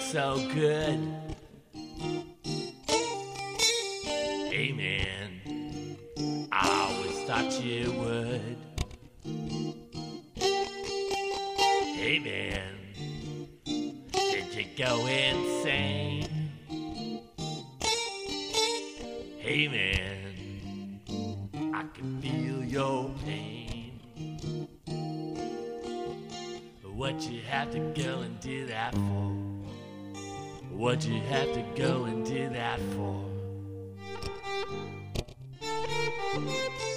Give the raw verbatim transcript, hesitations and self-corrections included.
so good. Hey man, I always thought you would. Hey man, did you go insane? Hey man, I can feel your pain. What you have to go and do that for? What you have to go and do that for?